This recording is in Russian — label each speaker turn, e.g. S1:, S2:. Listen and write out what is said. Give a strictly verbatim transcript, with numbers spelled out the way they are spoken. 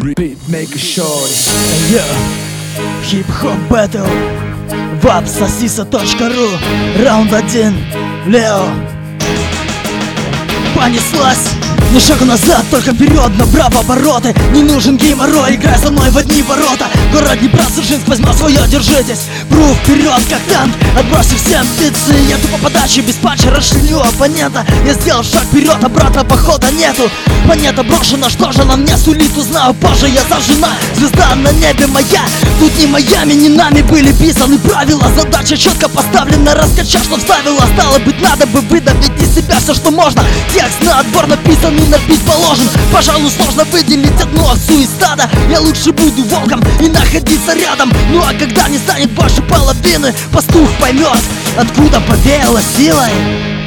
S1: Beatmaker Shorty.
S2: Yeah. Хип-хоп бэтл вап сосиса точка ру. Раунд один. Лео. Понеслась. Ни шагу назад, только вперед, набрав обороты. Не нужен геморрой, играй со мной в одни ворота. Город Днепра, Дзержинск, возьму свое, держитесь. Пру вперед, как танк, отбросив все амбиции. Я тупо подачи, без патча, расширю оппонента. Я сделал шаг вперед, обратно похода нету. Планета брошена, что же нам не сулит, узнаю позже. Я зажжена, звезда на небе моя. Тут не Майами, не нами были писаны правила. Задача четко поставлена, раскачав, что вставила. Стало быть, надо бы выдавить из себя все, что можно. Текст на отбор написан и набить положен. Пожалуй, сложно выделить одну овцу из стада. Я лучше буду волком и находиться рядом. Ну а когда не станет больше половины, пастух поймет, откуда повеяло силой.